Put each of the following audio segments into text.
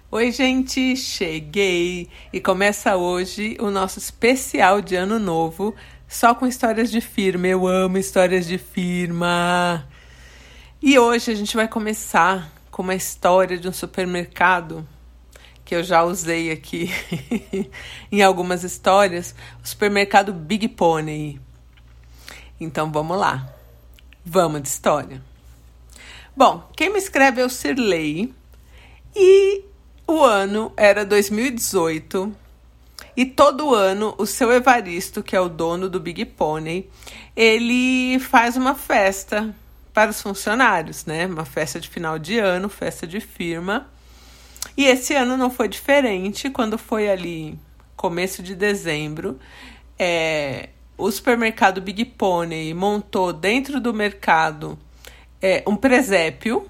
Oi, gente, cheguei e começa hoje o nosso especial de Ano Novo, só com histórias de firma. Eu amo histórias de firma. E hoje a gente vai começar com uma história de um supermercado que eu já usei aqui em algumas histórias, o supermercado Big Pony. Então vamos lá, vamos de história. Bom, quem me escreve é o Sirley e o ano era 2018 e todo ano o seu Evaristo, que é o dono do Big Pony, ele faz uma festa para os funcionários, né? Uma festa de final de ano, festa de firma. E esse ano não foi diferente. Quando foi ali começo de dezembro, o supermercado Big Pony montou dentro do mercado um presépio.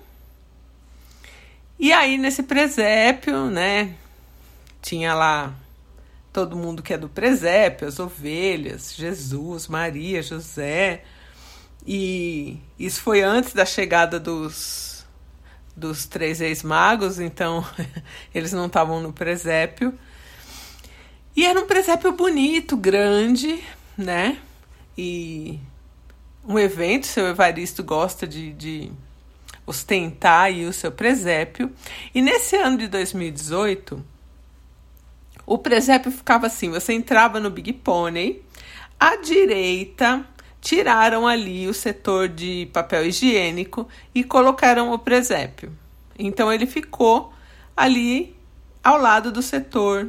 E aí, nesse presépio, né, tinha lá todo mundo que é do presépio, as ovelhas, Jesus, Maria, José. E isso foi antes da chegada dos três ex-magos, então eles não estavam no presépio. E era um presépio bonito, grande, né? E um evento, seu Evaristo gosta de ostentar aí o seu presépio. E nesse ano de 2018, o presépio ficava assim, você entrava no Big Pony, à direita tiraram ali o setor de papel higiênico e colocaram o presépio. Então ele ficou ali ao lado do setor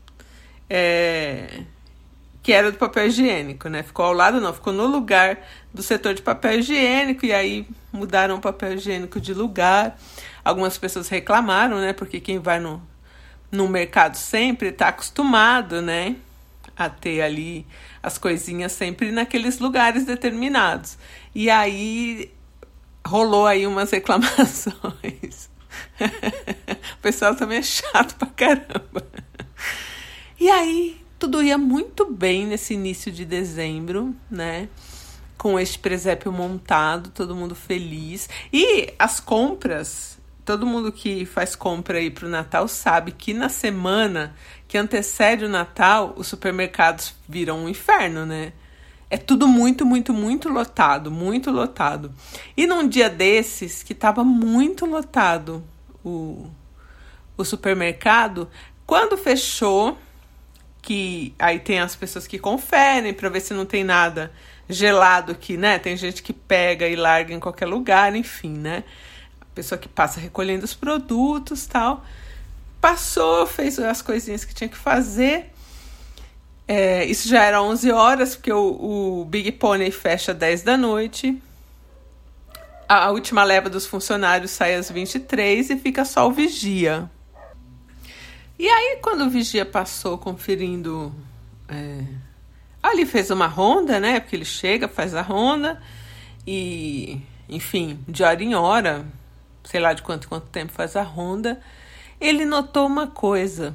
que era do papel higiênico, né? Ficou ao lado, não, ficou no lugar do setor de papel higiênico, e aí mudaram o papel higiênico de lugar. Algumas pessoas reclamaram, né? Porque quem vai no mercado sempre está acostumado, né? A ter ali as coisinhas sempre naqueles lugares determinados. E aí rolou aí umas reclamações. O pessoal também é chato pra caramba. E aí tudo ia muito bem nesse início de dezembro, né? Com este presépio montado, todo mundo feliz. E as compras, todo mundo que faz compra aí pro Natal sabe que na semana que antecede o Natal, os supermercados viram um inferno, né? É tudo muito, muito, muito lotado, muito lotado. E num dia desses, que estava muito lotado o supermercado, quando fechou, que aí tem as pessoas que conferem para ver se não tem nada gelado aqui, né? Tem gente que pega e larga em qualquer lugar, enfim, né? A pessoa que passa recolhendo os produtos e tal. Passou, fez as coisinhas que tinha que fazer. Isso já era 11 horas, porque o Big Pony fecha 10 da noite. A última leva dos funcionários sai às 23 e fica só o vigia. E aí, quando o vigia passou conferindo, ali fez uma ronda, né? Porque ele chega, faz a ronda e, enfim, de hora em hora, sei lá de quanto tempo faz a ronda, ele notou uma coisa.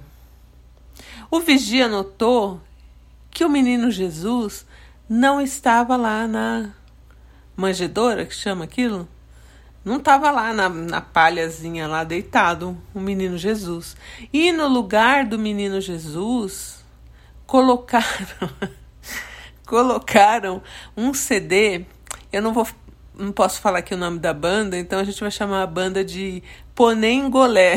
O vigia notou que o menino Jesus não estava lá na manjedoura, que chama aquilo? Não estava lá na palhazinha lá deitado, o menino Jesus. E no lugar do menino Jesus, colocaram um CD. Eu não posso falar aqui o nome da banda, então a gente vai chamar a banda de Ponengolé.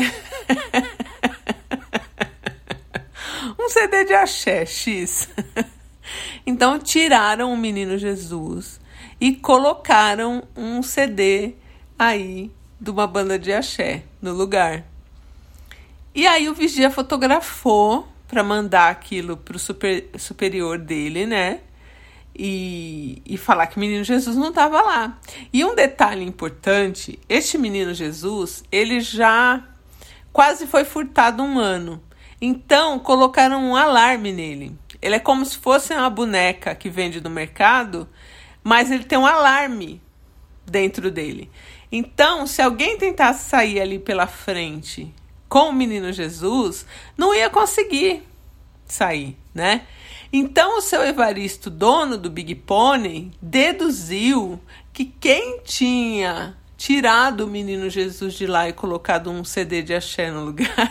Um CD de axé, X. Então tiraram o menino Jesus e colocaram um CD aí de uma banda de axé no lugar. E aí o vigia fotografou para mandar aquilo pro superior dele, né? E falar que o menino Jesus não estava lá. E um detalhe importante, este menino Jesus, ele já quase foi furtado um ano. Então colocaram um alarme nele. Ele é como se fosse uma boneca que vende no mercado, mas ele tem um alarme dentro dele. Então, se alguém tentasse sair ali pela frente com o menino Jesus, não ia conseguir sair, né? Então, o seu Evaristo, dono do Big Pony, deduziu que quem tinha tirado o menino Jesus de lá e colocado um CD de axé no lugar,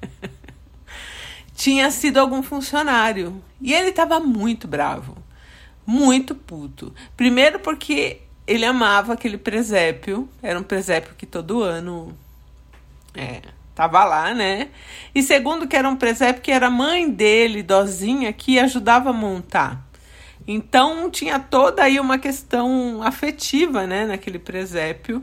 tinha sido algum funcionário. E ele estava muito bravo, muito puto. Primeiro porque ele amava aquele presépio, era um presépio que todo ano tava lá, né? E segundo que era um presépio que era a mãe dele, idosinha, que ajudava a montar. Então tinha toda aí uma questão afetiva, né, naquele presépio.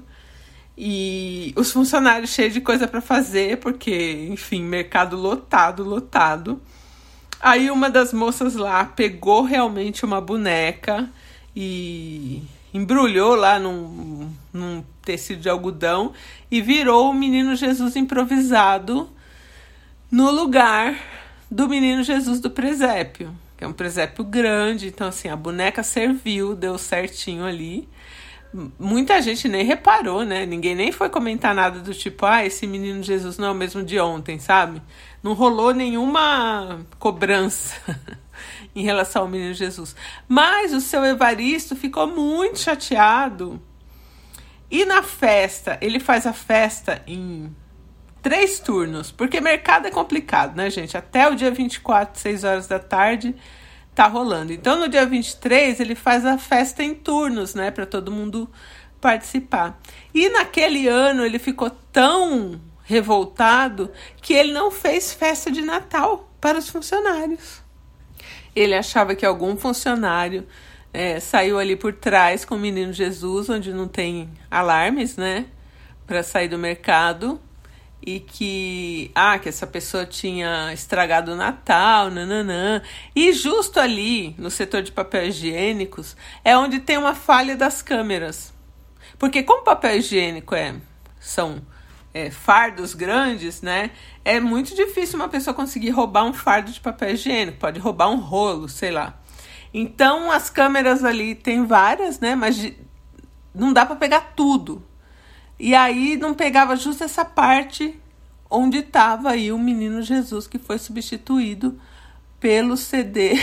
E os funcionários cheios de coisa para fazer, porque, enfim, mercado lotado. Aí uma das moças lá pegou realmente uma boneca e embrulhou lá num tecido de algodão e virou o menino Jesus improvisado no lugar do menino Jesus do presépio, que é um presépio grande. Então, assim, a boneca serviu, deu certinho ali. Muita gente nem reparou, né? Ninguém nem foi comentar nada do tipo, esse menino Jesus não é o mesmo de ontem, sabe? Não rolou nenhuma cobrança em relação ao menino Jesus. Mas o seu Evaristo ficou muito chateado. E na festa, ele faz a festa em 3 turnos, porque mercado é complicado, né, gente? Até o dia 24, 6 horas da tarde, tá rolando. Então, no dia 23, ele faz a festa em turnos, né, para todo mundo participar. E naquele ano, ele ficou tão revoltado que ele não fez festa de Natal para os funcionários. Ele achava que algum funcionário saiu ali por trás com o menino Jesus, onde não tem alarmes, né, para sair do mercado, e que essa pessoa tinha estragado o Natal, nananã. E justo ali, no setor de papel higiênicos, é onde tem uma falha das câmeras. Porque como papel higiênico são fardos grandes, né, é muito difícil uma pessoa conseguir roubar um fardo de papel higiênico. Pode roubar um rolo, sei lá. Então, as câmeras ali tem várias, né, mas não dá para pegar tudo. E aí não pegava justo essa parte onde estava aí o menino Jesus, que foi substituído pelo CD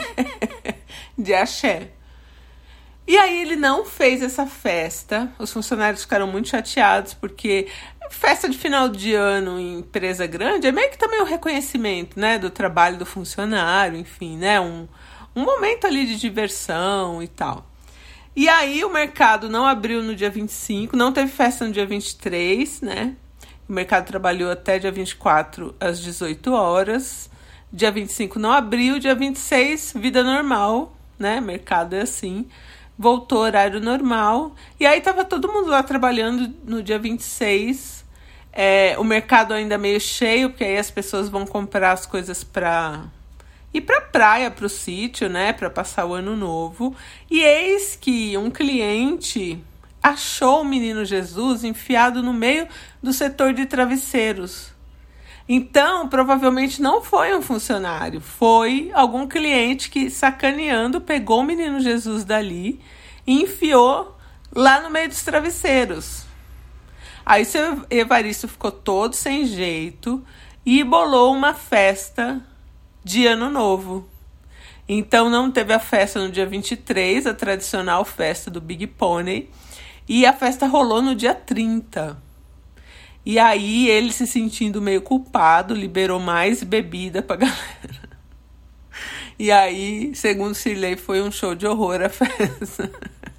de axé. E aí ele não fez essa festa. Os funcionários ficaram muito chateados, porque festa de final de ano em empresa grande é meio que também um reconhecimento, né, do trabalho do funcionário, enfim, né, um momento ali de diversão e tal. E aí o mercado não abriu no dia 25, não teve festa no dia 23, né? O mercado trabalhou até dia 24 às 18 horas. Dia 25 não abriu, dia 26, vida normal, né? Mercado é assim. Voltou horário normal. E aí tava todo mundo lá trabalhando no dia 26. O mercado ainda meio cheio, porque aí as pessoas vão comprar as coisas para ir pra praia, pro sítio, né, para passar o ano novo. E eis que um cliente achou o menino Jesus enfiado no meio do setor de travesseiros. Então, provavelmente não foi um funcionário, foi algum cliente que, sacaneando, pegou o menino Jesus dali e enfiou lá no meio dos travesseiros. Aí o seu Evaristo ficou todo sem jeito e bolou uma festa de Ano Novo. Então não teve a festa no dia 23, a tradicional festa do Big Pony, e a festa rolou no dia 30. E aí ele, se sentindo meio culpado, liberou mais bebida pra galera. E aí, segundo Cirlei, foi um show de horror a festa.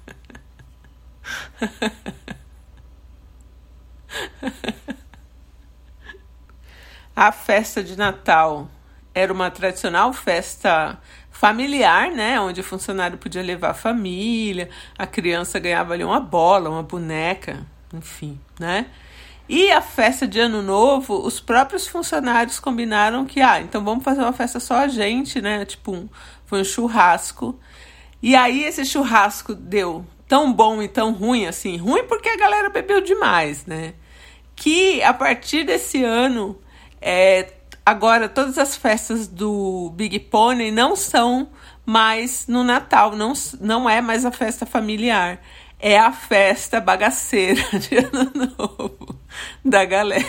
A festa de Natal era uma tradicional festa familiar, né? Onde o funcionário podia levar a família, a criança ganhava ali uma bola, uma boneca, enfim, né? E a festa de Ano Novo, os próprios funcionários combinaram que, então vamos fazer uma festa só a gente, né? Foi um churrasco. E aí esse churrasco deu tão bom e tão ruim, assim, ruim porque a galera bebeu demais, né? Que a partir desse ano, agora todas as festas do Big Pony não são mais no Natal, não é mais a festa familiar, é a festa bagaceira de Ano Novo da galera.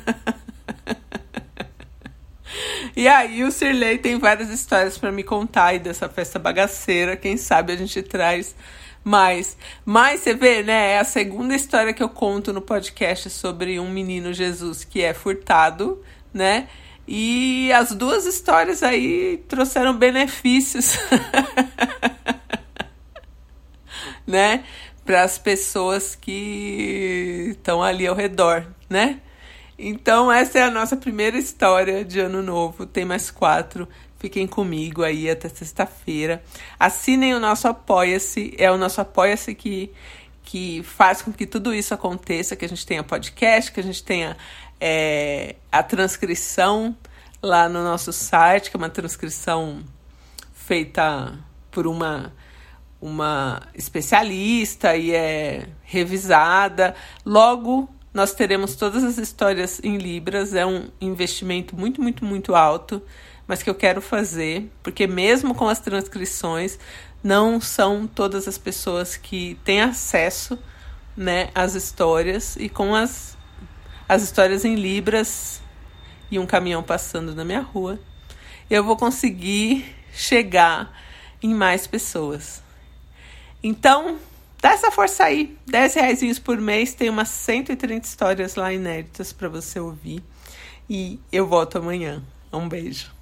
E aí o Cirlei tem várias histórias para me contar aí dessa festa bagaceira. Quem sabe a gente traz Mas você vê, né? É a segunda história que eu conto no podcast sobre um menino Jesus que é furtado, né? E as duas histórias aí trouxeram benefícios, né? Para as pessoas que estão ali ao redor, né? Então, essa é a nossa primeira história de Ano Novo. Tem mais 4. Fiquem comigo aí até sexta-feira. Assinem o nosso Apoia-se. É o nosso Apoia-se que faz com que tudo isso aconteça, que a gente tenha podcast, que a gente tenha a transcrição lá no nosso site, que é uma transcrição feita por uma especialista e é revisada. Logo, nós teremos todas as histórias em Libras. É um investimento muito, muito, muito alto, mas que eu quero fazer, porque mesmo com as transcrições, não são todas as pessoas que têm acesso, né, às histórias. E com as histórias em Libras e um caminhão passando na minha rua, eu vou conseguir chegar em mais pessoas. Então, dá essa força aí. R$10 por mês, tem umas 130 histórias lá inéditas para você ouvir. E eu volto amanhã. Um beijo.